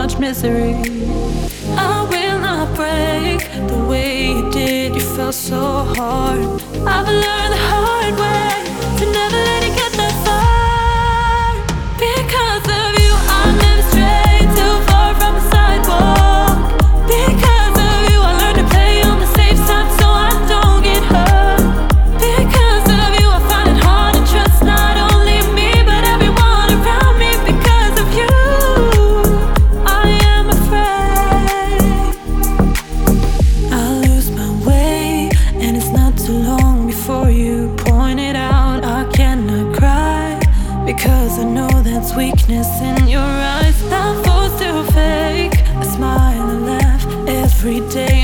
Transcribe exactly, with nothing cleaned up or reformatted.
much misery. I will not break the way you did. You felt so hard. I've learned the hard way to never let it get that far. Because of you, I never strayed too far from the sidewalk. Because of you, I learned to play on the safe side so I don't get hurt. Because of you, I find it hard to trust not only me but everyone around me. Because of you, I am afraid I'll lose my way, and it's not too long before you point it out. I cannot cry because I know that's weakness in your eyes. Not forced to fake a smile and laugh every day.